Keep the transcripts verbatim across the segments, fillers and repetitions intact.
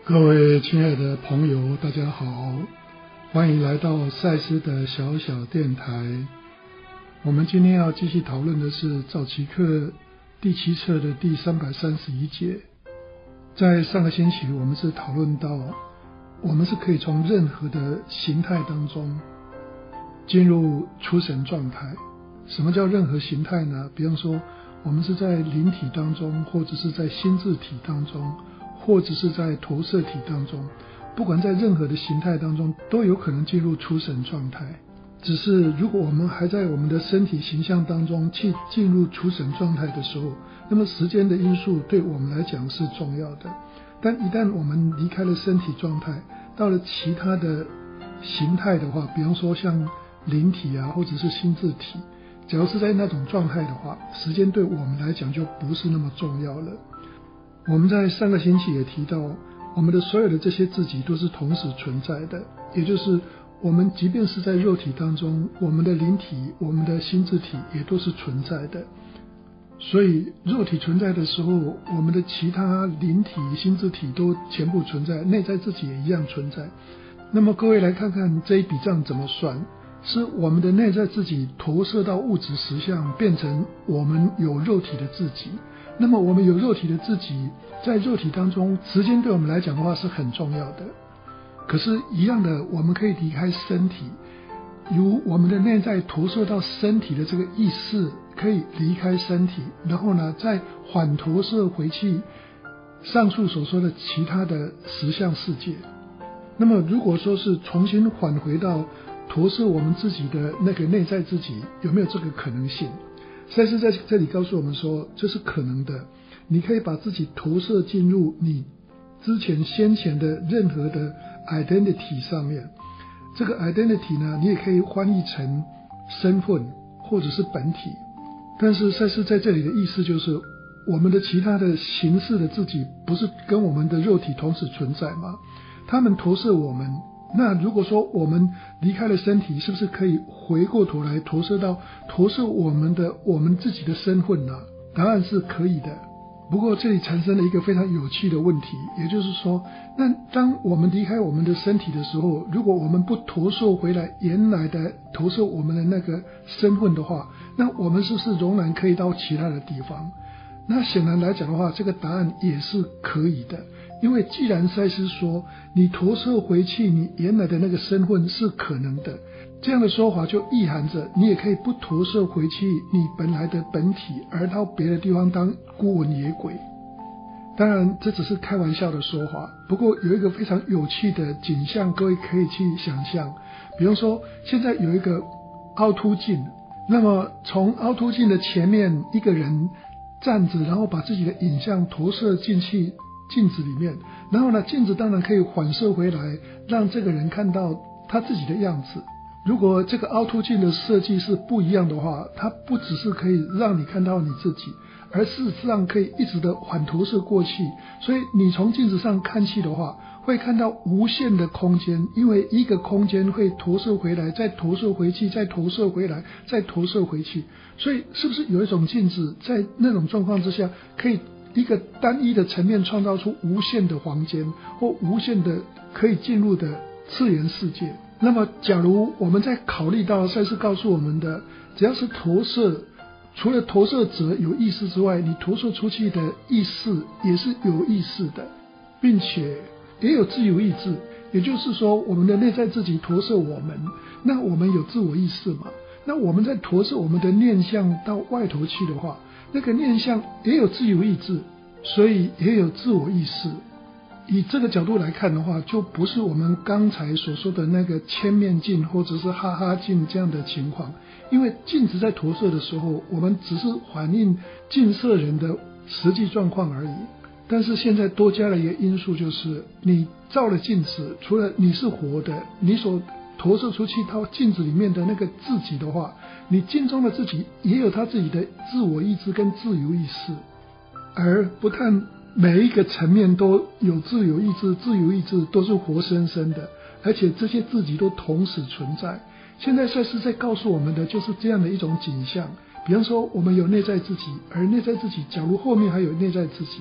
各位亲爱的朋友，大家好，欢迎来到赛斯的小小电台。我们今天要继续讨论的是早期课第七册的第三百三十一节。在上个星期我们是讨论到，我们是可以从任何的形态当中进入出神状态。什么叫任何形态呢？比方说我们是在灵体当中，或者是在心智体当中，或者是在投射体当中，不管在任何的形态当中都有可能进入出神状态。只是如果我们还在我们的身体形象当中去进入出神状态的时候，那么时间的因素对我们来讲是重要的。但一旦我们离开了身体状态，到了其他的形态的话，比方说像灵体啊，或者是心智体，只要是在那种状态的话，时间对我们来讲就不是那么重要了。我们在上个星期也提到，我们的所有的这些自己都是同时存在的，也就是我们即便是在肉体当中，我们的灵体、我们的心智体也都是存在的。所以肉体存在的时候，我们的其他灵体、心智体都全部存在，内在自己也一样存在。那么各位来看看这一笔账怎么算，是我们的内在自己投射到物质实相，变成我们有肉体的自己。那么我们有肉体的自己，在肉体当中，时间对我们来讲的话是很重要的。可是一样的，我们可以离开身体，由我们的内在投射到身体的这个意识可以离开身体，然后呢再缓投射回去上述所说的其他的实相世界。那么如果说是重新返回到投射我们自己的那个内在自己，有没有这个可能性？赛斯在这里告诉我们说，这是可能的。你可以把自己投射进入你之前先前的任何的 identity 上面。这个 identity 呢，你也可以翻译成身份或者是本体。但是赛斯在这里的意思就是，我们的其他的形式的自己不是跟我们的肉体同时存在吗？他们投射我们，那如果说我们离开了身体，是不是可以回过头来投射到投射我们的我们自己的身份呢？答案是可以的。不过这里产生了一个非常有趣的问题，也就是说，那当我们离开我们的身体的时候，如果我们不投射回来原来的投射我们的那个身份的话，那我们是不是仍然可以到其他的地方？那显然来讲的话，这个答案也是可以的。因为既然赛斯说你投射回去你原来的那个身份是可能的，这样的说法就意含着你也可以不投射回去你本来的本体，而到别的地方当孤魂野鬼。当然这只是开玩笑的说法，不过有一个非常有趣的景象各位可以去想象。比方说现在有一个凹凸镜，那么从凹凸镜的前面一个人站着，然后把自己的影像投射进去镜子里面，然后呢镜子当然可以反射回来，让这个人看到他自己的样子。如果这个凹凸镜的设计是不一样的话，它不只是可以让你看到你自己，而事实上可以一直的反投射过去，所以你从镜子上看去的话，会看到无限的空间，因为一个空间会投射回来，再投射回去，再投射回来，再投射回去。所以是不是有一种镜子在那种状况之下，可以一个单一的层面创造出无限的房间，或无限的可以进入的次元世界？那么假如我们在考虑到赛斯告诉我们的，只要是投射，除了投射者有意识之外，你投射出去的意识也是有意识的，并且也有自由意志。也就是说我们的内在自己投射我们，那我们有自我意识嘛？那我们在投射我们的念向到外头去的话，那个念向也有自由意志，所以也有自我意识。以这个角度来看的话，就不是我们刚才所说的那个千面镜或者是哈哈镜这样的情况。因为镜子在投射的时候，我们只是反映镜射人的实际状况而已。但是现在多加了一个因素，就是你照了镜子，除了你是活的，你所投射出去到镜子里面的那个自己的话，你镜中的自己也有他自己的自我意志跟自由意识，而不但每一个层面都有自由意志，自由意志都是活生生的，而且这些自己都同时存在。现在赛斯在告诉我们的就是这样的一种景象。比方说我们有内在自己，而内在自己假如后面还有内在自己，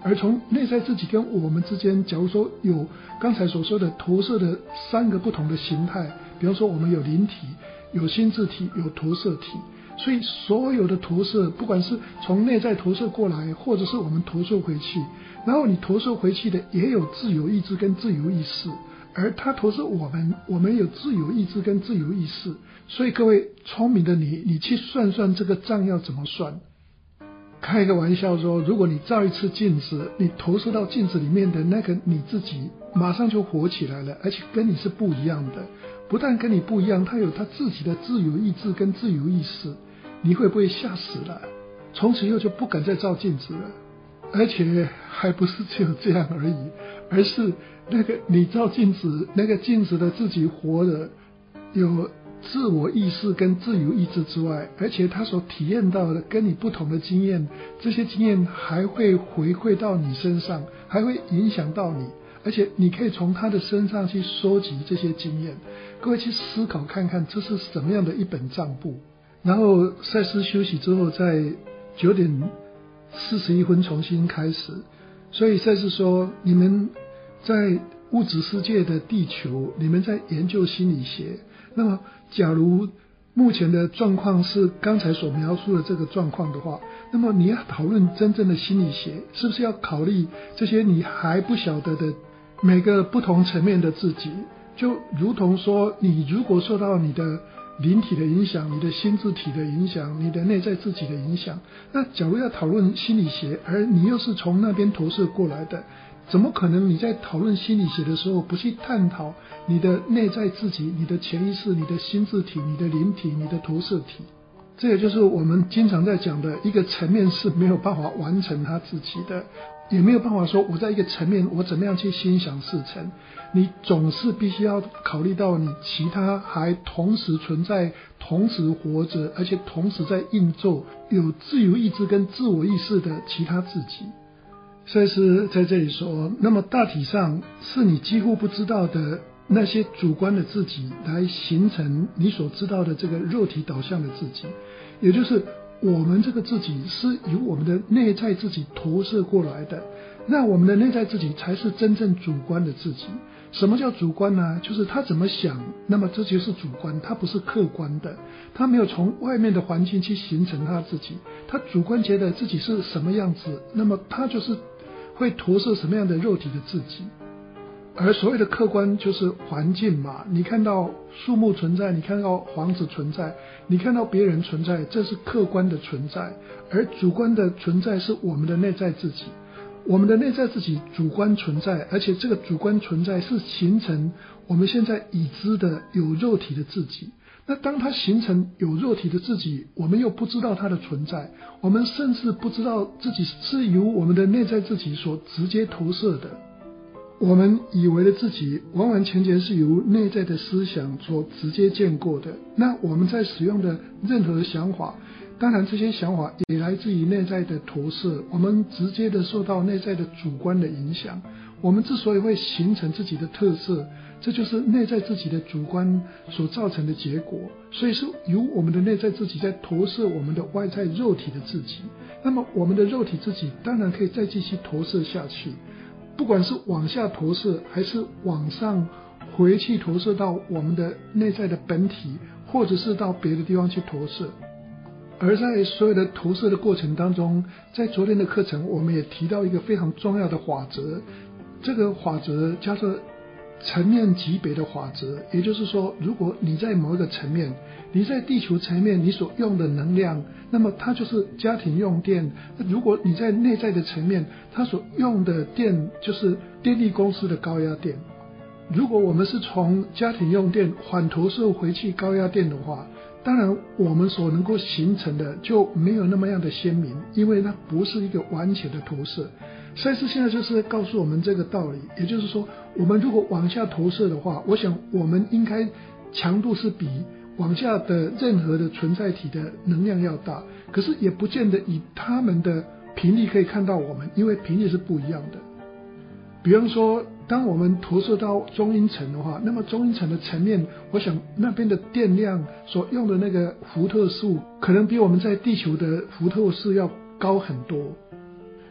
而从内在自己跟我们之间，假如说有刚才所说的投射的三个不同的形态，比方说我们有灵体、有心智体、有投射体，所以所有的投射，不管是从内在投射过来，或者是我们投射回去，然后你投射回去的也有自由意志跟自由意识，而它投射我们，我们有自由意志跟自由意识。所以各位聪明的你，你去算算这个账要怎么算。开一个玩笑说，如果你照一次镜子，你投射到镜子里面的那个你自己马上就活起来了，而且跟你是不一样的。不但跟你不一样，他有他自己的自由意志跟自由意识，你会不会吓死了？从此以后就不敢再照镜子了。而且还不是只有这样而已，而是那个你照镜子，那个镜子的自己活的有自我意识跟自由意志之外，而且他所体验到的跟你不同的经验，这些经验还会回馈到你身上，还会影响到你，而且你可以从他的身上去收集这些经验。各位去思考看看，这是什么样的一本账簿。然后赛斯休息之后，在九点四十一分重新开始。所以赛斯说，你们在物质世界的地球，你们在研究心理学，那么假如目前的状况是刚才所描述的这个状况的话，那么你要讨论真正的心理学，是不是要考虑这些你还不晓得的每个不同层面的自己？就如同说，你如果受到你的灵体的影响，你的心智体的影响，你的内在自己的影响，那假如要讨论心理学，而你又是从那边投射过来的，怎么可能你在讨论心理学的时候不去探讨你的内在自己、你的潜意识、你的心智体、你的灵体、你的投射体？这也就是我们经常在讲的，一个层面是没有办法完成他自己的，也没有办法说我在一个层面我怎么样去心想事成，你总是必须要考虑到你其他还同时存在、同时活着，而且同时在运作，有自由意志跟自我意识的其他自己。赛斯在这里说，那么大体上是你几乎不知道的那些主观的自己来形成你所知道的这个肉体导向的自己，也就是我们这个自己是由我们的内在自己投射过来的，那我们的内在自己才是真正主观的自己。什么叫主观呢？就是他怎么想，那么这就是主观，他不是客观的，他没有从外面的环境去形成他自己，他主观觉得自己是什么样子，那么他就是会投射什么样的肉体的自己。而所谓的客观就是环境嘛，你看到树木存在，你看到房子存在，你看到别人存在，这是客观的存在。而主观的存在是我们的内在自己，我们的内在自己主观存在，而且这个主观存在是形成我们现在已知的有肉体的自己。那当它形成有肉体的自己，我们又不知道它的存在，我们甚至不知道自己是由我们的内在自己所直接投射的。我们以为的自己完完全全是由内在的思想所直接见过的，那我们在使用的任何想法，当然这些想法也来自于内在的投射，我们直接的受到内在的主观的影响。我们之所以会形成自己的特色，这就是内在自己的主观所造成的结果，所以是由我们的内在自己在投射我们的外在肉体的自己。那么我们的肉体自己当然可以再继续投射下去，不管是往下投射还是往上回去投射到我们的内在的本体，或者是到别的地方去投射。而在所有的投射的过程当中，在昨天的课程我们也提到一个非常重要的法则，这个法则叫做层面级别的法则。也就是说，如果你在某一个层面，你在地球层面你所用的能量，那么它就是家庭用电；如果你在内在的层面，它所用的电就是电力公司的高压电。如果我们是从家庭用电反投射回去高压电的话，当然我们所能够形成的就没有那么样的鲜明，因为它不是一个完全的投射。赛斯现在就是告诉我们这个道理，也就是说，我们如果往下投射的话，我想我们应该强度是比往下的任何的存在体的能量要大，可是也不见得以他们的频率可以看到我们，因为频率是不一样的。比方说，当我们投射到中阴层的话，那么中阴层的层面，我想那边的电量所用的那个伏特数，可能比我们在地球的伏特数要高很多。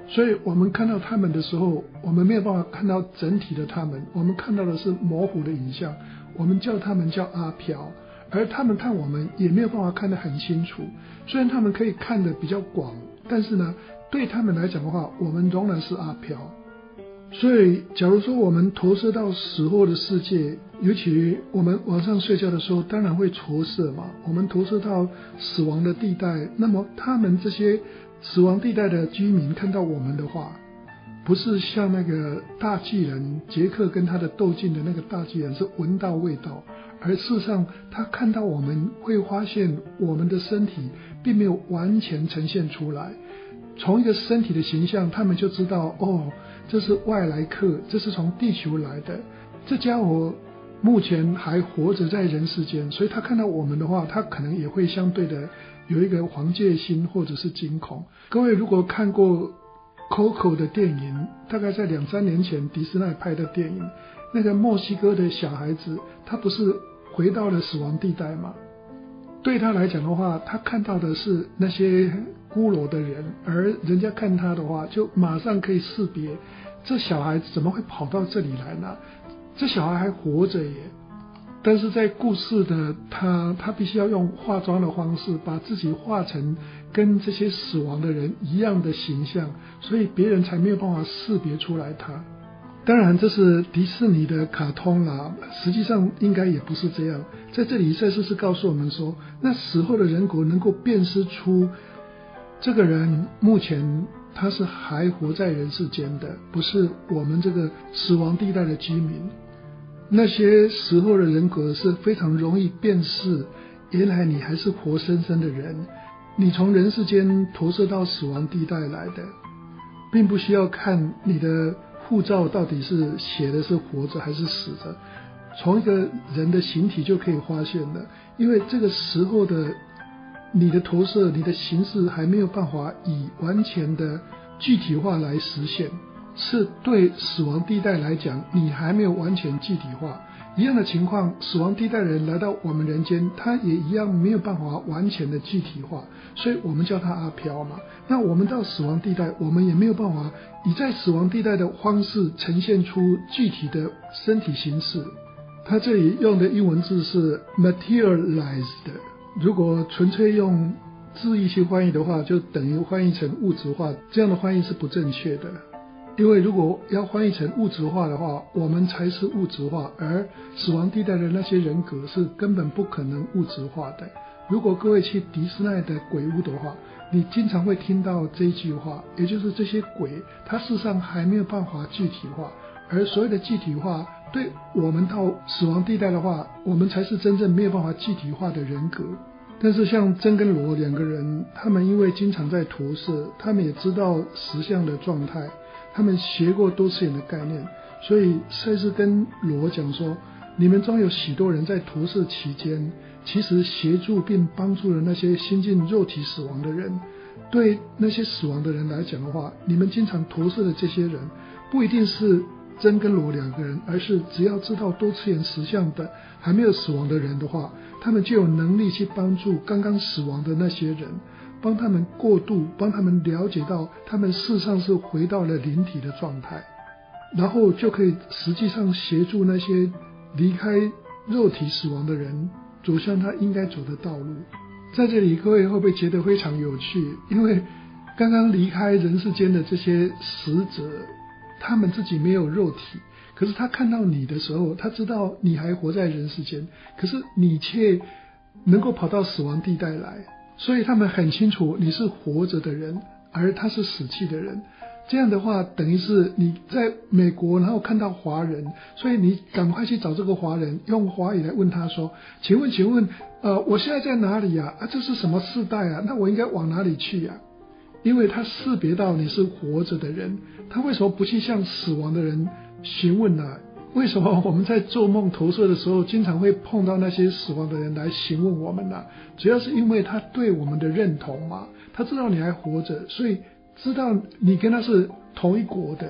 所以我们看到他们的时候，我们没有办法看到整体的他们，我们看到的是模糊的影像，我们叫他们叫阿飘，而他们看我们也没有办法看得很清楚。虽然他们可以看得比较广，但是呢，对他们来讲的话，我们仍然是阿飘。所以假如说我们投射到死后的世界，尤其我们晚上睡觉的时候当然会投射嘛，我们投射到死亡的地带，那么他们这些死亡地带的居民看到我们的话，不是像那个大巨人杰克跟他的斗劲的那个大巨人是闻到味道，而事实上他看到我们会发现我们的身体并没有完全呈现出来，从一个身体的形象他们就知道，哦，这是外来客，这是从地球来的，这家伙目前还活着在人世间，所以他看到我们的话，他可能也会相对的有一个防戒心或者是惊恐。各位如果看过 Coco 的电影，大概在两三年前迪士尼拍的电影，那个墨西哥的小孩子他不是回到了死亡地带吗？对他来讲的话，他看到的是那些骷髅的人，而人家看他的话就马上可以识别，这小孩怎么会跑到这里来呢？这小孩还活着耶。但是在故事的他他必须要用化妆的方式把自己化成跟这些死亡的人一样的形象，所以别人才没有办法识别出来他。当然这是迪士尼的卡通啦，实际上应该也不是这样。在这里赛斯是告诉我们说，那死后的人格能够辨识出这个人目前他是还活在人世间的，不是我们这个死亡地带的居民。那些死后的人格是非常容易辨识，原来你还是活生生的人，你从人世间投射到死亡地带来的，并不需要看你的护照到底是写的是活着还是死着，从一个人的形体就可以发现了。因为这个时候的你的投射，你的形式还没有办法以完全的具体化来实现，是对死亡地带来讲你还没有完全具体化。一样的情况，死亡地带人来到我们人间，他也一样没有办法完全的具体化，所以我们叫他阿飘嘛。那我们到死亡地带，我们也没有办法以在死亡地带的方式呈现出具体的身体形式。他这里用的英文字是 materialized， 如果纯粹用字义去翻译的话，就等于翻译成物质化，这样的翻译是不正确的。因为如果要翻译成物质化的话，我们才是物质化，而死亡地带的那些人格是根本不可能物质化的。如果各位去迪士尼的鬼屋的话，你经常会听到这一句话，也就是这些鬼它事实上还没有办法具体化，而所谓的具体化，对我们到死亡地带的话，我们才是真正没有办法具体化的人格。但是像真跟罗两个人，他们因为经常在投射，他们也知道实相的状态，他们学过多次元的概念，所以赛斯跟罗讲说，你们中有许多人在投射期间其实协助并帮助了那些新进肉体死亡的人。对那些死亡的人来讲的话，你们经常投射的这些人不一定是真跟罗两个人，而是只要知道多次元实相的还没有死亡的人的话，他们就有能力去帮助刚刚死亡的那些人，帮他们过渡，帮他们了解到他们事实上是回到了灵体的状态，然后就可以实际上协助那些离开肉体死亡的人走向他应该走的道路。在这里各位会不会觉得非常有趣？因为刚刚离开人世间的这些死者，他们自己没有肉体，可是他看到你的时候，他知道你还活在人世间，可是你却能够跑到死亡地带来，所以他们很清楚你是活着的人，而他是死去的人。这样的话等于是你在美国然后看到华人，所以你赶快去找这个华人，用华语来问他说，请问请问呃，我现在在哪里啊？啊，这是什么世代啊？那我应该往哪里去啊？因为他识别到你是活着的人，他为什么不去向死亡的人询问呢？为什么我们在做梦投射的时候经常会碰到那些死亡的人来询问我们呢？主要是因为他对我们的认同嘛，他知道你还活着，所以知道你跟他是同一国的，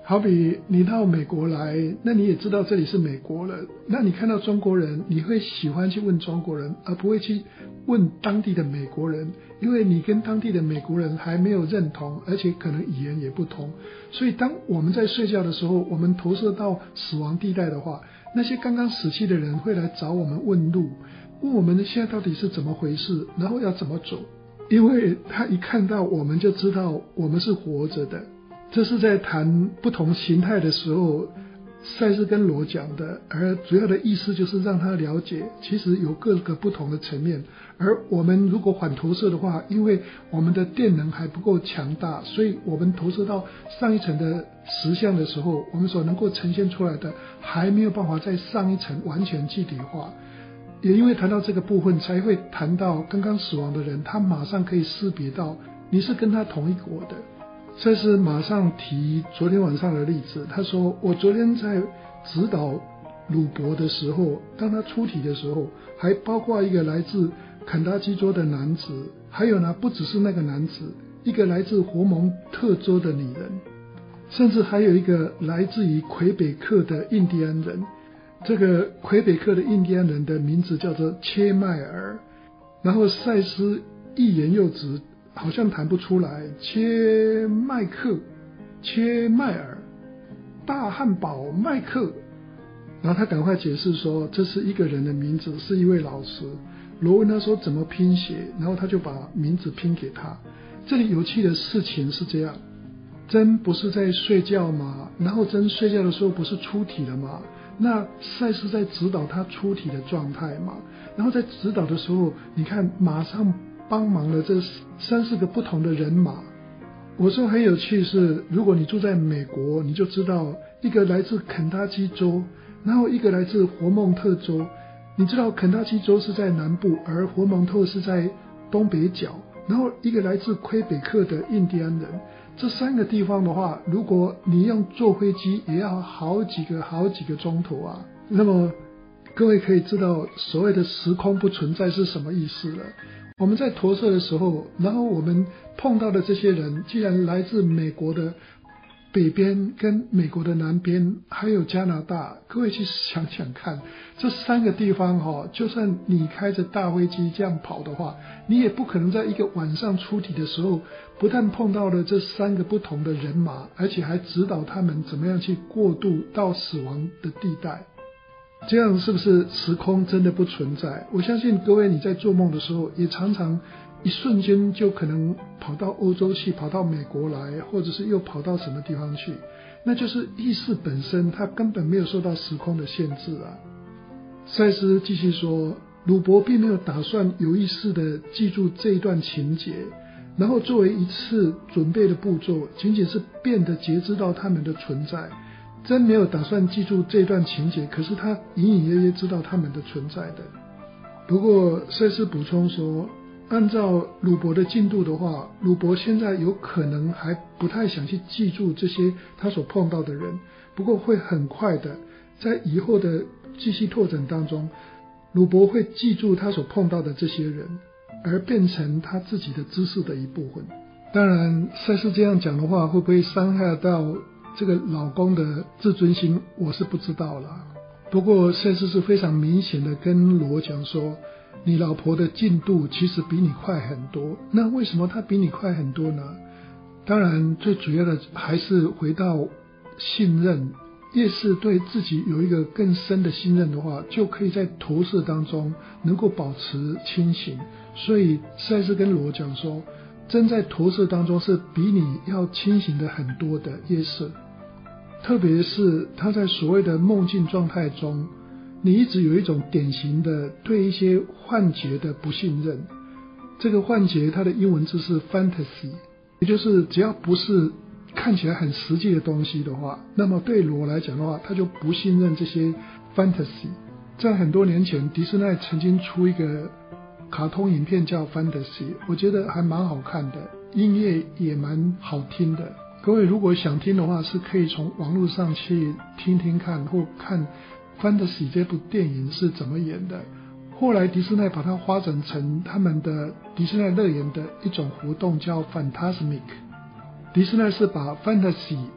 好比你到美国来，那你也知道这里是美国了，那你看到中国人，你会喜欢去问中国人，而不会去问当地的美国人，因为你跟当地的美国人还没有认同，而且可能语言也不同。所以当我们在睡觉的时候，我们投射到死亡地带的话，那些刚刚死去的人会来找我们问路，问我们现在到底是怎么回事，然后要怎么走，因为他一看到我们就知道我们是活着的。这是在谈不同形态的时候，赛斯跟罗讲的，而主要的意思就是让他了解，其实有各个不同的层面。而我们如果反投射的话，因为我们的电能还不够强大，所以我们投射到上一层的实相的时候，我们所能够呈现出来的还没有办法在上一层完全具体化。也因为谈到这个部分，才会谈到刚刚死亡的人，他马上可以识别到你是跟他同一国的。赛斯马上提昨天晚上的例子，他说我昨天在指导鲁伯的时候，当他出题的时候，还包括一个来自肯塔基州的男子，还有呢不只是那个男子，一个来自佛蒙特州的女人，甚至还有一个来自于魁北克的印第安人。这个魁北克的印第安人的名字叫做切迈尔，然后赛斯欲言又止，好像谈不出来，切麦克、切迈尔、大汉堡麦克，然后他赶快解释说这是一个人的名字，是一位老师。罗问他说怎么拼写，然后他就把名字拼给他。这里有趣的事情是这样，真不是在睡觉吗？然后真睡觉的时候不是出体了吗？那赛斯在指导他出体的状态嘛，然后在指导的时候，你看马上帮忙了这三四个不同的人马。我说很有趣是，如果你住在美国，你就知道一个来自肯塔基州，然后一个来自佛蒙特州。你知道肯塔基州是在南部，而佛蒙特是在东北角，然后一个来自魁北克的印第安人。这三个地方的话，如果你用坐飞机也要好几个好几个钟头啊。那么各位可以知道所谓的时空不存在是什么意思了。我们在投射的时候，然后我们碰到的这些人既然来自美国的北边跟美国的南边还有加拿大，各位去想想看，这三个地方哦，就算你开着大飞机这样跑的话，你也不可能在一个晚上出体的时候，不但碰到了这三个不同的人马，而且还指导他们怎么样去过渡到死亡的地带。这样是不是时空真的不存在？我相信各位你在做梦的时候也常常一瞬间就可能跑到欧洲去，跑到美国来，或者是又跑到什么地方去，那就是意识本身它根本没有受到时空的限制啊。赛斯继续说，鲁伯并没有打算有意识的记住这一段情节，然后作为一次准备的步骤，仅仅是变得觉知到他们的存在，真没有打算记住这段情节，可是他隐隐约约知道他们的存在的。不过赛斯补充说，按照鲁伯的进度的话，鲁伯现在有可能还不太想去记住这些他所碰到的人，不过会很快的在以后的继续拓展当中，鲁伯会记住他所碰到的这些人，而变成他自己的知识的一部分。当然赛斯这样讲的话，会不会伤害到这个老公的自尊心，我是不知道了。不过赛斯是非常明显的跟罗讲说，你老婆的进度其实比你快很多。那为什么她比你快很多呢？当然最主要的还是回到信任，越是对自己有一个更深的信任的话，就可以在投射当中能够保持清醒。所以赛斯跟罗讲说，真在投射当中是比你要清醒的很多的夜色。特别是他在所谓的梦境状态中，你一直有一种典型的对一些幻觉的不信任。这个幻觉它的英文字是 fantasy， 也就是只要不是看起来很实际的东西的话，那么对罗来讲的话，他就不信任这些 fantasy。 在很多年前迪士尼曾经出一个卡通影片叫 fantasy， 我觉得还蛮好看的，音乐也蛮好听的。各位如果想听的话，是可以从网络上去听听看，或看 Fantasy 这部电影是怎么演的。后来迪士尼把它发展成他们的迪士尼乐园的一种活动，叫 Fantasmic。迪士尼是把 Fantasy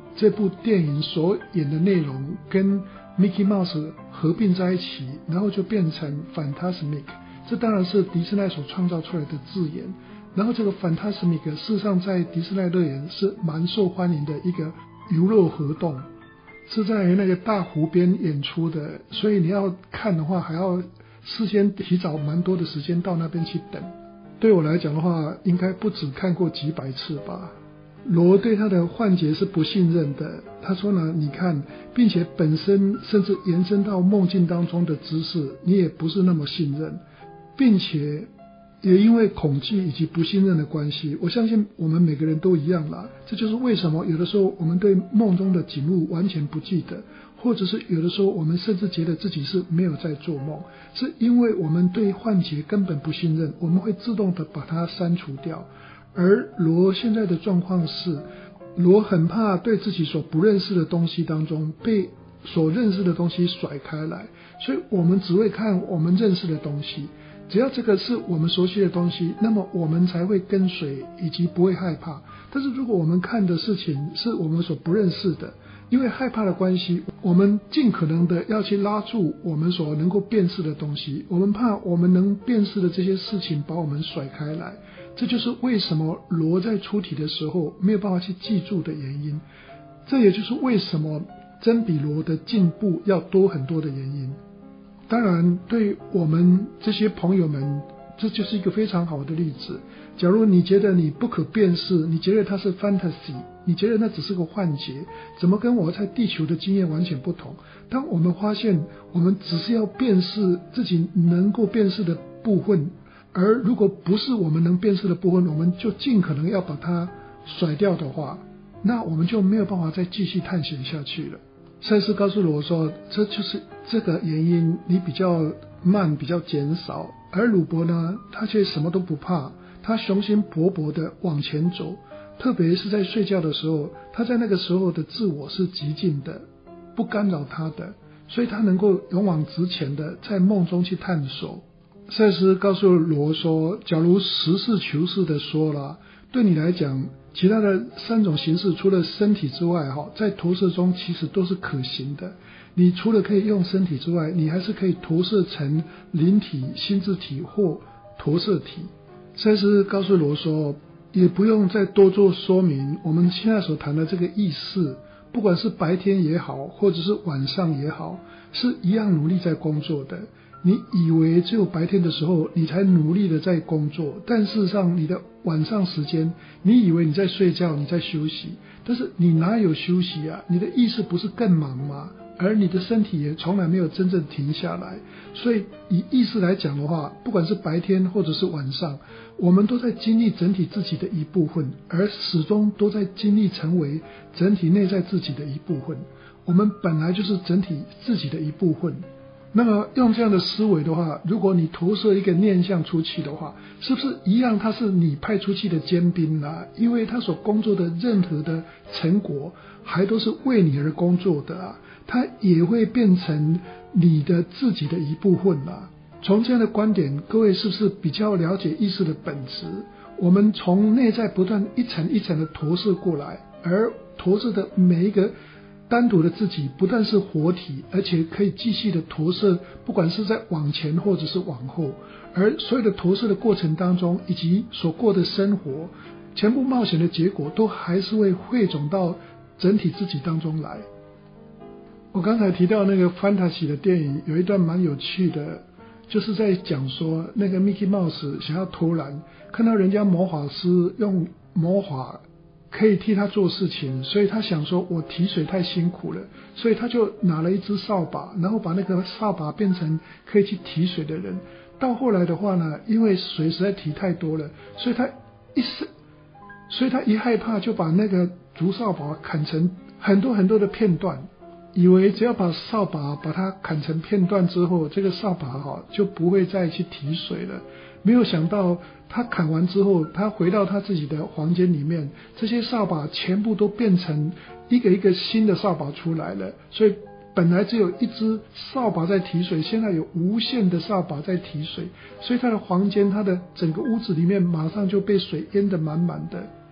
这部电影所演的内容跟 Mickey Mouse 合并在一起，然后就变成 Fantasmic， 这当然是迪士尼所创造出来的字眼。然后这个 Fantasmic 事实上在迪士尼乐园是蛮受欢迎的一个游乐活动，是在那个大湖边演出的，所以你要看的话还要事先提早蛮多的时间到那边去等。对我来讲的话，应该不止看过几百次吧。罗对他的幻觉是不信任的，他说呢，你看，并且本身甚至延伸到梦境当中的知识，你也不是那么信任，并且也因为恐惧以及不信任的关系，我相信我们每个人都一样啦。这就是为什么有的时候我们对梦中的景物完全不记得，或者是有的时候我们甚至觉得自己是没有在做梦，是因为我们对幻觉根本不信任，我们会自动的把它删除掉。而罗现在的状况是，罗很怕对自己所不认识的东西当中被所认识的东西甩开来，所以我们只会看我们认识的东西，只要这个是我们熟悉的东西，那么我们才会跟随以及不会害怕。但是如果我们看的事情是我们所不认识的，因为害怕的关系，我们尽可能的要去拉住我们所能够辨识的东西，我们怕我们能辨识的这些事情把我们甩开来。这就是为什么罗在出体的时候没有办法去记住的原因，这也就是为什么真比罗的进步要多很多的原因。当然对我们这些朋友们，这就是一个非常好的例子。假如你觉得你不可辨识，你觉得它是 fantasy， 你觉得那只是个幻觉，怎么跟我在地球的经验完全不同？当我们发现我们只是要辨识自己能够辨识的部分，而如果不是我们能辨识的部分，我们就尽可能要把它甩掉的话，那我们就没有办法再继续探险下去了。赛斯告诉我说，这就是这个原因，你比较慢，比较减少。而鲁伯呢，他却什么都不怕，他雄心勃勃的往前走，特别是在睡觉的时候，他在那个时候的自我是极静的，不干扰他的，所以他能够勇往直前的在梦中去探索。赛斯告诉罗说，假如实事求是的说了，对你来讲，其他的三种形式除了身体之外，在投射中其实都是可行的。你除了可以用身体之外，你还是可以投射成灵体、心智体或投射体。赛斯告诉罗说，也不用再多做说明，我们现在所谈的这个意识，不管是白天也好，或者是晚上也好，是一样努力在工作的。你以为只有白天的时候你才努力的在工作，但事实上你的晚上时间，你以为你在睡觉，你在休息，但是你哪有休息啊？你的意识不是更忙吗？而你的身体也从来没有真正停下来。所以以意识来讲的话，不管是白天或者是晚上，我们都在经历整体自己的一部分，而始终都在经历成为整体内在自己的一部分。我们本来就是整体自己的一部分。那么用这样的思维的话，如果你投射一个念想出去的话，是不是一样它是你派出去的尖兵啊？因为他所工作的任何的成果还都是为你而工作的啊，它也会变成你的自己的一部分啊。从这样的观点，各位是不是比较了解意识的本质？我们从内在不断一层一层的投射过来，而投射的每一个单独的自己不但是活体，而且可以继续的投射，不管是在往前或者是往后，而所有的投射的过程当中，以及所过的生活，全部冒险的结果都还是会汇总到整体自己当中来。我刚才提到那个 Fantasy 的电影有一段蛮有趣的，就是在讲说那个 Mickey Mouse 想要偷懒，看到人家魔法师用魔法可以替他做事情，所以他想说我提水太辛苦了，所以他就拿了一只扫把，然后把那个扫把变成可以去提水的人。到后来的话呢，因为水实在提太多了，所以他一所以他一害怕就把那个竹扫把砍成很多很多的片段，以为只要把扫把把它砍成片段之后，这个扫把哈就不会再去提水了。没有想到他砍完之后，他回到他自己的房间里面，这些扫把全部都变成一个一个新的扫把出来了。所以本来只有一只扫把在提水，现在有无限的扫把在提水，所以他的房间，他的整个屋子里面马上就被水淹得满满的。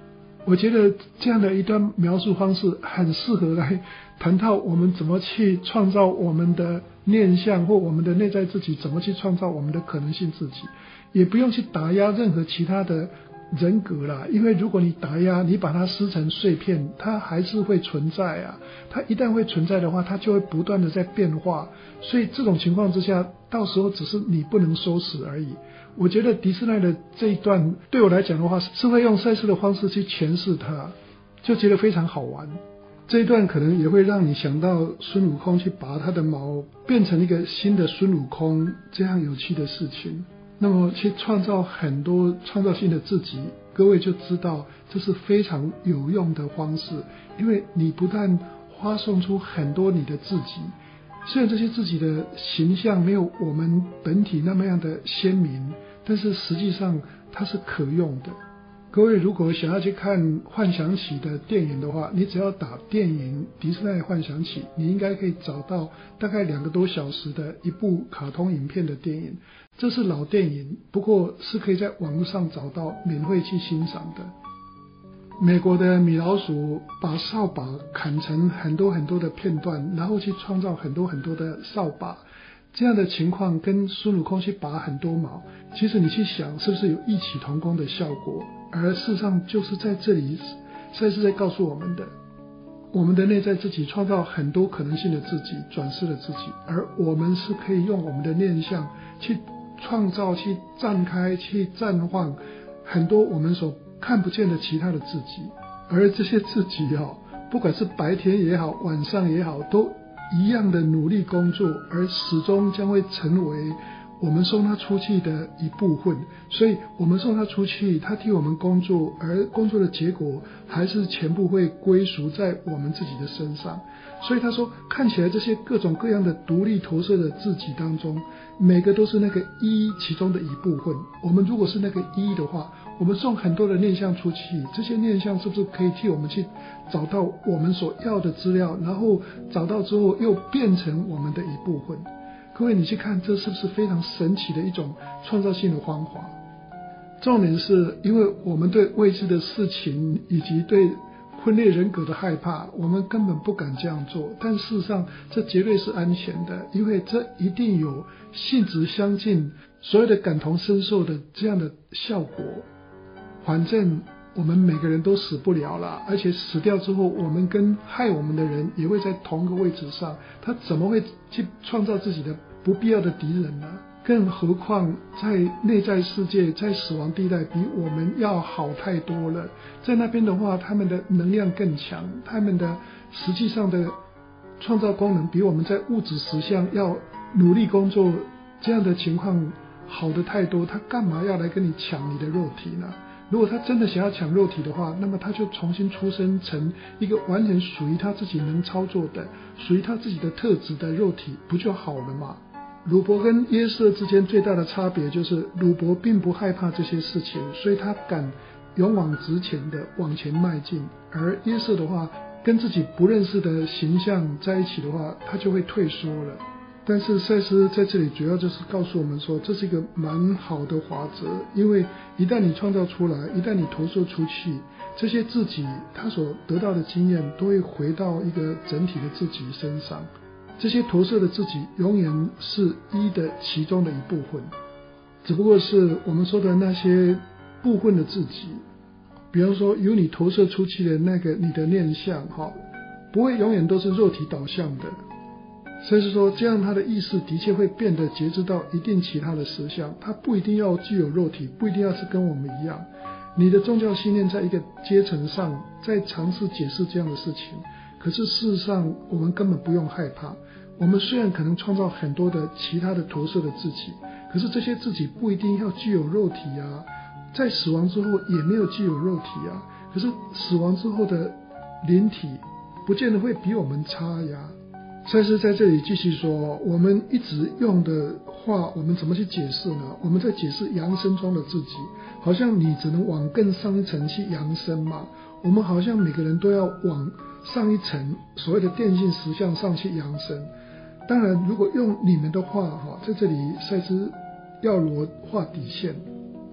我觉得这样的一段描述方式很适合来谈到我们怎么去创造我们的念想，或我们的内在自己怎么去创造我们的可能性自己，也不用去打压任何其他的人格啦，因为如果你打压，你把它撕成碎片，它还是会存在啊。它一旦会存在的话，它就会不断的在变化，所以这种情况之下，到时候只是你不能收拾而已。我觉得迪士尼的这一段对我来讲的话，是会用赛斯的方式去诠释它，就觉得非常好玩。这一段可能也会让你想到孙悟空去拔他的毛，变成一个新的孙悟空这样有趣的事情。那么去创造很多创造性的自己，各位就知道这是非常有用的方式，因为你不但发送出很多你的自己，虽然这些自己的形象没有我们本体那么样的鲜明，但是实际上它是可用的。各位如果想要去看幻想曲的电影的话，你只要打电影迪士尼幻想曲，你应该可以找到大概两个多小时的一部卡通影片的电影。这是老电影，不过是可以在网络上找到免费去欣赏的。美国的米老鼠把扫把砍成很多很多的片段，然后去创造很多很多的扫把，这样的情况跟孙悟空去拔很多毛，其实你去想是不是有异曲同工的效果，而事实上就是在这里赛斯在告诉我们的，我们的内在自己创造很多可能性的自己，转世的自己，而我们是可以用我们的念想去创造，去绽开，去绽放很多我们所看不见的其他的自己。而这些自己哦，不管是白天也好，晚上也好，都一样的努力工作，而始终将会成为我们送他出去的一部分。所以我们送他出去，他替我们工作，而工作的结果还是全部会归属在我们自己的身上。所以他说，看起来这些各种各样的独立投射的自己当中，每个都是那个一其中的一部分。我们如果是那个一的话，我们送很多的念想出去，这些念想是不是可以替我们去找到我们所要的资料，然后找到之后又变成我们的一部分？各位你去看，这是不是非常神奇的一种创造性的方法？重点是因为我们对未知的事情以及对分裂人格的害怕，我们根本不敢这样做，但事实上这绝对是安全的，因为这一定有性质相近，所有的感同身受的这样的效果。反正我们每个人都死不了啦，而且死掉之后，我们跟害我们的人也会在同一个位置上，他怎么会去创造自己的不必要的敌人呢？更何况在内在世界，在死亡地带比我们要好太多了。在那边的话，他们的能量更强，他们的实际上的创造功能比我们在物质实相要努力工作这样的情况好的太多，他干嘛要来跟你抢你的肉体呢？如果他真的想要抢肉体的话，那么他就重新出生成一个完全属于他自己能操作的，属于他自己的特质的肉体，不就好了吗？鲁伯跟约瑟之间最大的差别就是鲁伯并不害怕这些事情，所以他敢勇往直前的往前迈进，而约瑟的话跟自己不认识的形象在一起的话，他就会退缩了。但是赛斯在这里主要就是告诉我们说，这是一个蛮好的法则，因为一旦你创造出来，一旦你投射出去，这些自己他所得到的经验都会回到一个整体的自己身上，这些投射的自己永远是一的其中的一部分，只不过是我们说的那些部分的自己，比方说由你投射出去的那个你的念想不会永远都是肉体导向的，所以说这样他的意识的确会变得节制到一定其他的实相，他不一定要具有肉体，不一定要是跟我们一样。你的宗教信念在一个阶层上在尝试解释这样的事情，可是事实上我们根本不用害怕。我们虽然可能创造很多的其他的投射的自己，可是这些自己不一定要具有肉体啊，在死亡之后也没有具有肉体啊，可是死亡之后的灵体不见得会比我们差呀。赛斯在这里继续说，我们一直用的话，我们怎么去解释呢？我们在解释扬升中的自己，好像你只能往更上一层去扬升嘛，我们好像每个人都要往上一层所谓的电性实相上去扬升。当然如果用你们的话，在这里赛斯要我画底线，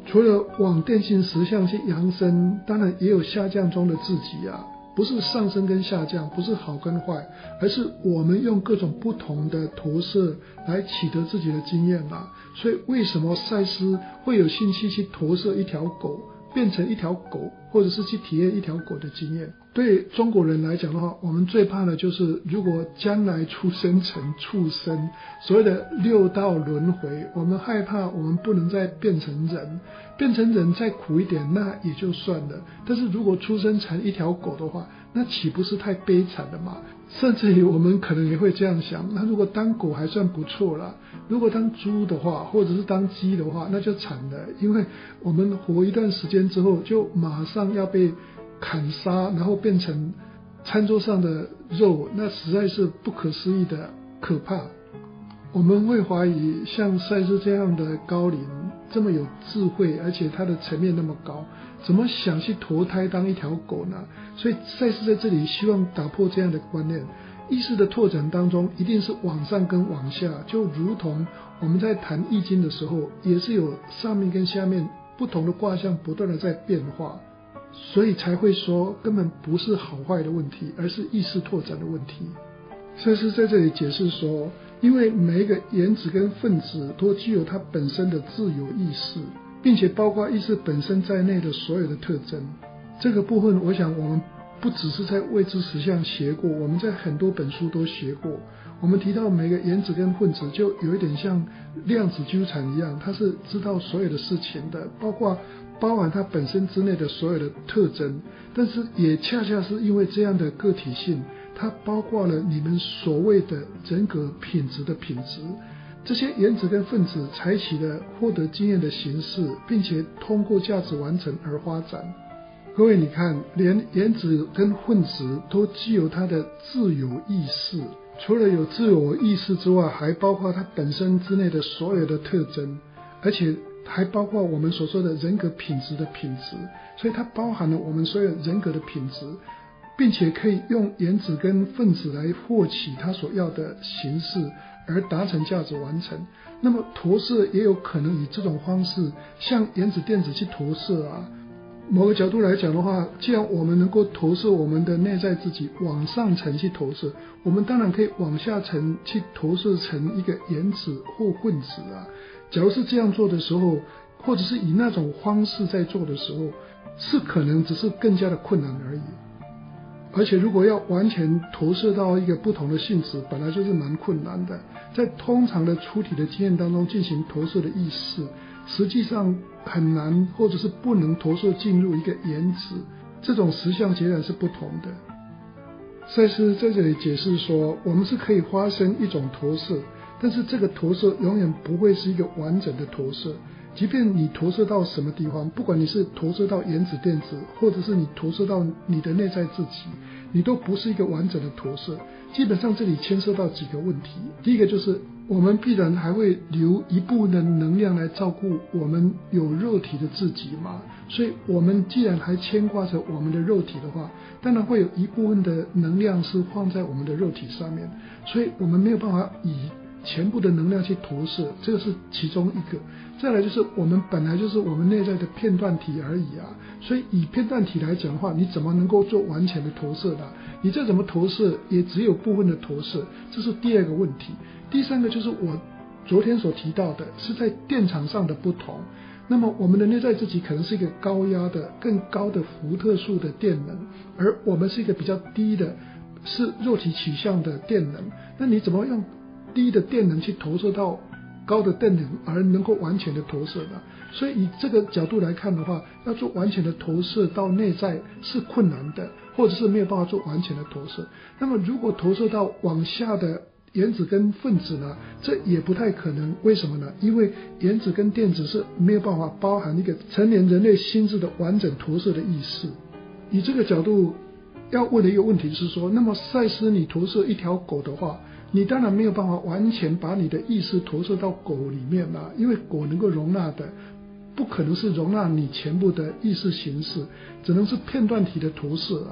除了往电信实相去扬升，当然也有下降中的自己啊，不是上升跟下降，不是好跟坏，而是我们用各种不同的投射来取得自己的经验啦。所以为什么赛斯会有兴趣去投射一条狗变成一条狗，或者是去体验一条狗的经验？对中国人来讲的话，我们最怕的就是如果将来出生成畜生，所谓的六道轮回，我们害怕我们不能再变成人，变成人再苦一点那也就算了，但是如果出生成一条狗的话，那岂不是太悲惨了吗？甚至于我们可能也会这样想，那如果当狗还算不错啦，如果当猪的话，或者是当鸡的话，那就惨了，因为我们活一段时间之后就马上要被砍杀，然后变成餐桌上的肉，那实在是不可思议的可怕。我们会怀疑像赛斯这样的高龄这么有智慧，而且他的层面那么高，怎么想去投胎当一条狗呢？所以赛斯在这里希望打破这样的观念，意识的拓展当中一定是往上跟往下，就如同我们在谈易经的时候，也是有上面跟下面不同的卦象不断的在变化，所以才会说根本不是好坏的问题，而是意识拓展的问题。赛斯在这里解释说，因为每一个原子跟分子都具有它本身的自由意识，并且包括意识本身在内的所有的特征。这个部分我想我们不只是在未知实相学过，我们在很多本书都学过。我们提到每个原子跟分子就有一点像量子纠缠一样，它是知道所有的事情的，包括包含它本身之内的所有的特征，但是也恰恰是因为这样的个体性，它包括了你们所谓的人格品质的品质。这些原子跟分子采取了获得经验的形式，并且通过价值完成而发展。各位你看，连原子跟分子都具有它的自由意识，除了有自由意识之外，还包括它本身之内的所有的特征，而且还包括我们所说的人格品质的品质，所以它包含了我们所有人格的品质，并且可以用原子跟分子来获取它所要的形式而达成价值完成。那么投射也有可能以这种方式向原子电子去投射啊。某个角度来讲的话，既然我们能够投射我们的内在自己往上层去投射，我们当然可以往下层去投射成一个原子或分子啊。假如是这样做的时候，或者是以那种方式在做的时候，是可能只是更加的困难而已。而且如果要完全投射到一个不同的性质，本来就是蛮困难的。在通常的出体的经验当中进行投射的意识，实际上很难或者是不能投射进入一个原子，这种实相截然是不同的。赛斯在这里解释说，我们是可以发生一种投射，但是这个投射永远不会是一个完整的投射。即便你投射到什么地方，不管你是投射到原子电子，或者是你投射到你的内在自己，你都不是一个完整的投射。基本上这里牵涉到几个问题。第一个就是我们必然还会留一部分的能量来照顾我们有肉体的自己嘛，所以我们既然还牵挂着我们的肉体的话，当然会有一部分的能量是放在我们的肉体上面，所以我们没有办法以全部的能量去投射，这个是其中一个。再来就是我们本来就是我们内在的片段体而已啊，所以以片段体来讲的话，你怎么能够做完全的投射呢？你再怎么投射也只有部分的投射，这是第二个问题。第三个就是我昨天所提到的，是在电场上的不同。那么我们的内在自己可能是一个高压的更高的伏特数的电能，而我们是一个比较低的是肉体取向的电能，那你怎么用低的电能去投射到高的电能而能够完全的投射呢？所以以这个角度来看的话，要做完全的投射到内在是困难的，或者是没有办法做完全的投射。那么如果投射到往下的原子跟分子呢，这也不太可能。为什么呢？因为原子跟电子是没有办法包含一个成年人类心智的完整投射的意识。以这个角度要问的一个问题是说，那么赛斯你投射一条狗的话，你当然没有办法完全把你的意识投射到狗里面啦，因为狗能够容纳的不可能是容纳你全部的意识形式，只能是片段体的投射啊。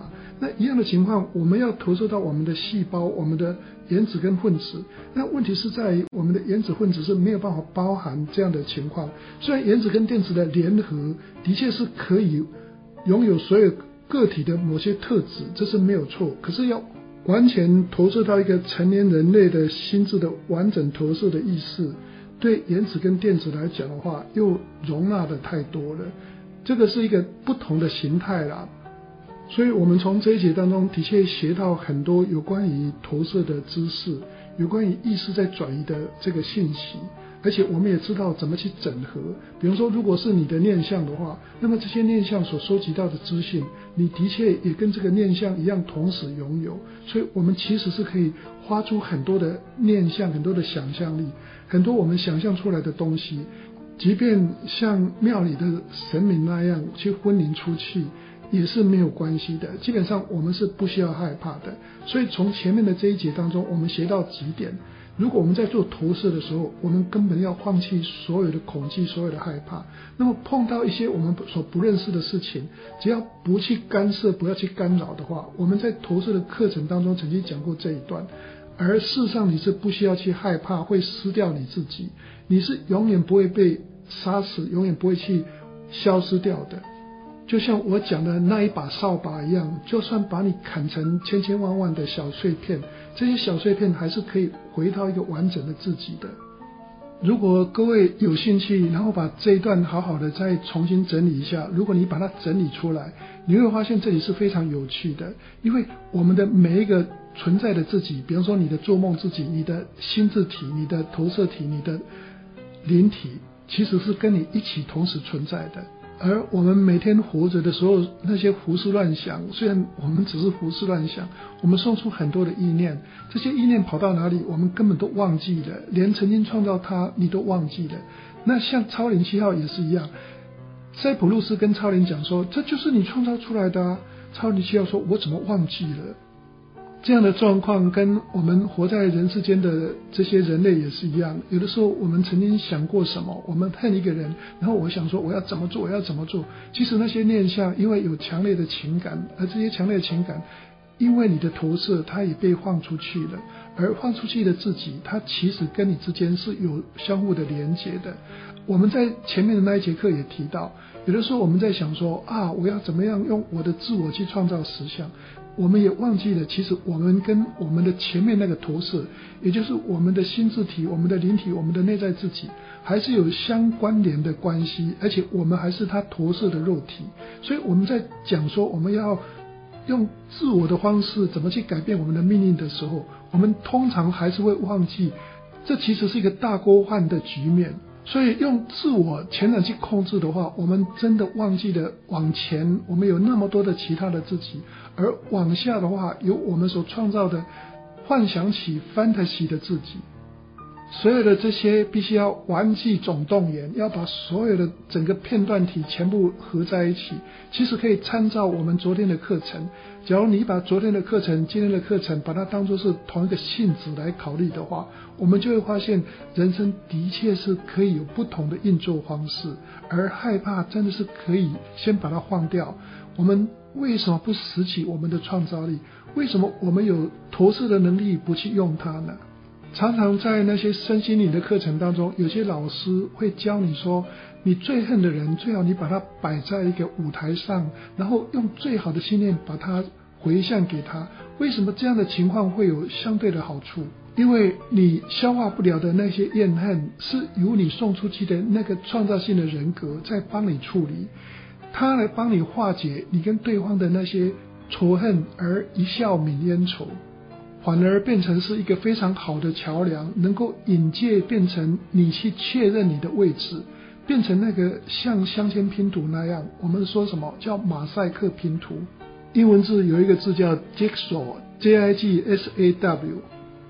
那一样的情况，我们要投射到我们的细胞、我们的原子跟分子。那问题是在于我们的原子分子是没有办法包含这样的情况。虽然原子跟电子的联合的确是可以拥有所有个体的某些特质，这是没有错，可是要完全投射到一个成年人类的心智的完整投射的意识，对原子跟电子来讲的话，又容纳的太多了，这个是一个不同的形态啦。所以我们从这一节当中的确学到很多有关于投射的知识，有关于意识在转移的这个信息，而且我们也知道怎么去整合。比如说如果是你的念想的话，那么这些念想所收集到的资讯，你的确也跟这个念想一样同时拥有，所以我们其实是可以花出很多的念想，很多的想象力，很多我们想象出来的东西，即便像庙里的神明那样去婚灵出去也是没有关系的，基本上我们是不需要害怕的。所以从前面的这一节当中，我们学到几点，如果我们在做投射的时候，我们根本要放弃所有的恐惧，所有的害怕。那么碰到一些我们所不认识的事情，只要不去干涉，不要去干扰的话，我们在投射的课程当中曾经讲过这一段，而事实上你是不需要去害怕会失掉你自己，你是永远不会被杀死，永远不会去消失掉的。就像我讲的那一把扫把一样，就算把你砍成千千万万的小碎片，这些小碎片还是可以回到一个完整的自己的。如果各位有兴趣，然后把这一段好好的再重新整理一下，如果你把它整理出来，你会发现这里是非常有趣的。因为我们的每一个存在的自己，比方说你的做梦自己，你的心智体，你的投射体，你的灵体，其实是跟你一起同时存在的。而我们每天活着的时候，那些胡思乱想，虽然我们只是胡思乱想，我们送出很多的意念，这些意念跑到哪里我们根本都忘记了，连曾经创造它你都忘记了。那像超灵七号也是一样，塞普路斯跟超灵讲说，这就是你创造出来的啊。超灵七号说，我怎么忘记了？这样的状况跟我们活在人世间的这些人类也是一样，有的时候我们曾经想过什么，我们恨一个人，然后我想说我要怎么做我要怎么做，其实那些念想因为有强烈的情感，而这些强烈的情感因为你的投射它也被放出去了，而放出去的自己它其实跟你之间是有相互的连结的。我们在前面的那一节课也提到，有的时候我们在想说啊，我要怎么样用我的自我去创造实相，我们也忘记了其实我们跟我们的前面那个投射，也就是我们的心智体，我们的灵体，我们的内在自己还是有相关联的关系，而且我们还是它投射的肉体。所以我们在讲说我们要用自我的方式怎么去改变我们的命运的时候，我们通常还是会忘记这其实是一个大锅饭的局面。所以用自我全然去控制的话，我们真的忘记了往前我们有那么多的其他的自己，而往下的话有我们所创造的幻想起 fantasy 的自己。所有的这些必须要玩具总动员，要把所有的整个片段体全部合在一起。其实可以参照我们昨天的课程，假如你把昨天的课程今天的课程把它当作是同一个性质来考虑的话，我们就会发现人生的确是可以有不同的运作方式，而害怕真的是可以先把它放掉。我们为什么不拾起我们的创造力？为什么我们有投射的能力不去用它呢？常常在那些身心灵的课程当中，有些老师会教你说，你最恨的人最好你把它摆在一个舞台上，然后用最好的信念把它回向给他。为什么这样的情况会有相对的好处？因为你消化不了的那些怨恨，是由你送出去的那个创造性的人格在帮你处理，他来帮你化解你跟对方的那些仇恨，而一笑泯冤仇，反而变成是一个非常好的桥梁，能够引介变成你去确认你的位置，变成那个像镶嵌拼图那样，我们说什么叫马赛克拼图。英文字有一个字叫 Jigsaw J I G S A W，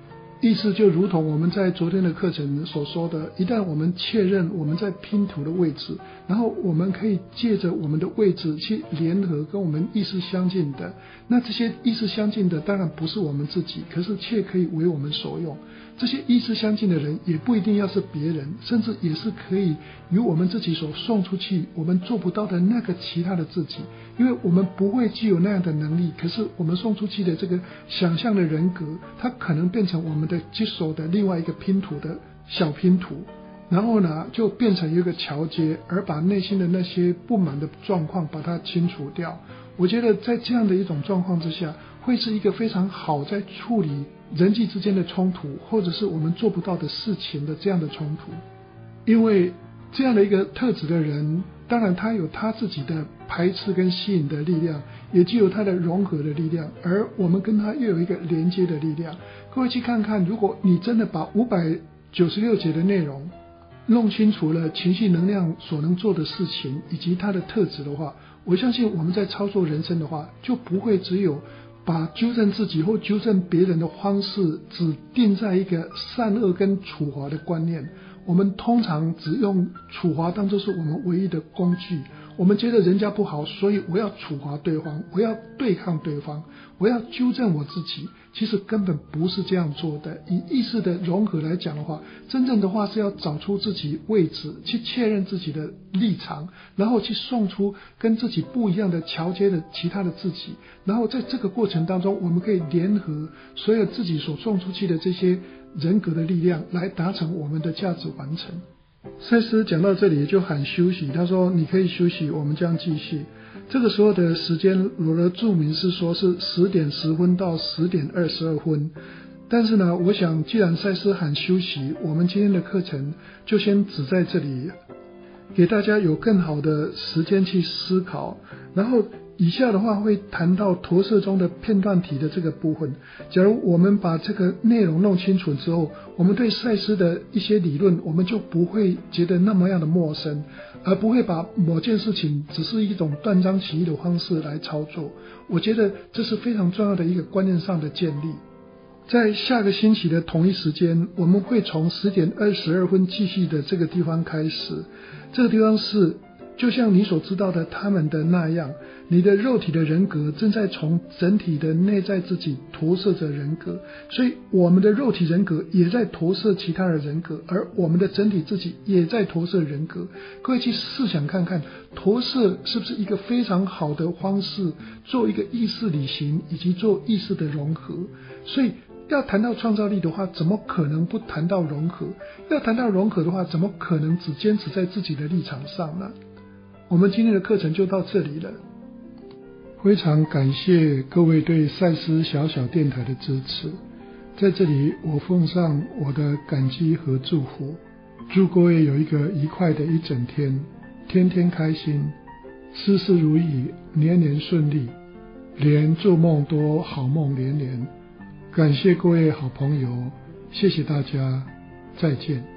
意思就如同我们在昨天的课程所说的，一旦我们确认我们在拼图的位置，然后我们可以借着我们的位置去联合跟我们意识相近的，那这些意识相近的当然不是我们自己，可是却可以为我们所用。这些意识相近的人也不一定要是别人，甚至也是可以与我们自己所送出去我们做不到的那个其他的自己，因为我们不会具有那样的能力，可是我们送出去的这个想象的人格，它可能变成我们的接手的另外一个拼图的小拼图，然后呢就变成一个桥接，而把内心的那些不满的状况把它清除掉。我觉得在这样的一种状况之下，会是一个非常好在处理人际之间的冲突，或者是我们做不到的事情的这样的冲突。因为这样的一个特质的人，当然他有他自己的排斥跟吸引的力量，也具有他的融合的力量，而我们跟他又有一个连接的力量。各位去看看，如果你真的把五百九十六节的内容弄清楚了情绪能量所能做的事情以及它的特质的话，我相信我们在操作人生的话，就不会只有把纠正自己或纠正别人的方式只定在一个善恶跟处罚的观念。我们通常只用处罚当作是我们唯一的工具，我们觉得人家不好，所以我要处罚对方，我要对抗对方，我要纠正我自己。其实根本不是这样做的。以意识的融合来讲的话，真正的话是要找出自己位置，去确认自己的立场，然后去送出跟自己不一样的桥接的其他的自己，然后在这个过程当中，我们可以联合所有自己所送出去的这些人格的力量，来达成我们的价值完成。赛斯讲到这里就喊休息，他说你可以休息，我们将继续。这个时候的时间罗的注明是说是十点十分到十点二十二分，但是呢，我想既然赛斯喊休息，我们今天的课程就先止在这里，给大家有更好的时间去思考。然后以下的话会谈到驼色中的片段体的这个部分。假如我们把这个内容弄清楚之后，我们对赛斯的一些理论，我们就不会觉得那么样的陌生，而不会把某件事情只是一种断章取义的方式来操作。我觉得这是非常重要的一个观念上的建立。在下个星期的同一时间，我们会从十点二十二分继续的这个地方开始。这个地方是就像你所知道的他们的那样，你的肉体的人格正在从整体的内在自己投射着人格，所以我们的肉体人格也在投射其他的人格，而我们的整体自己也在投射人格。各位去试想看看，投射是不是一个非常好的方式，做一个意识旅行以及做意识的融合。所以要谈到创造力的话，怎么可能不谈到融合？要谈到融合的话，怎么可能只坚持在自己的立场上呢？我们今天的课程就到这里了，非常感谢各位对赛斯小小电台的支持，在这里我奉上我的感激和祝福，祝各位有一个愉快的一整天，天天开心，事事如意，年年顺利，连做梦都好梦连连。感谢各位好朋友，谢谢大家，再见。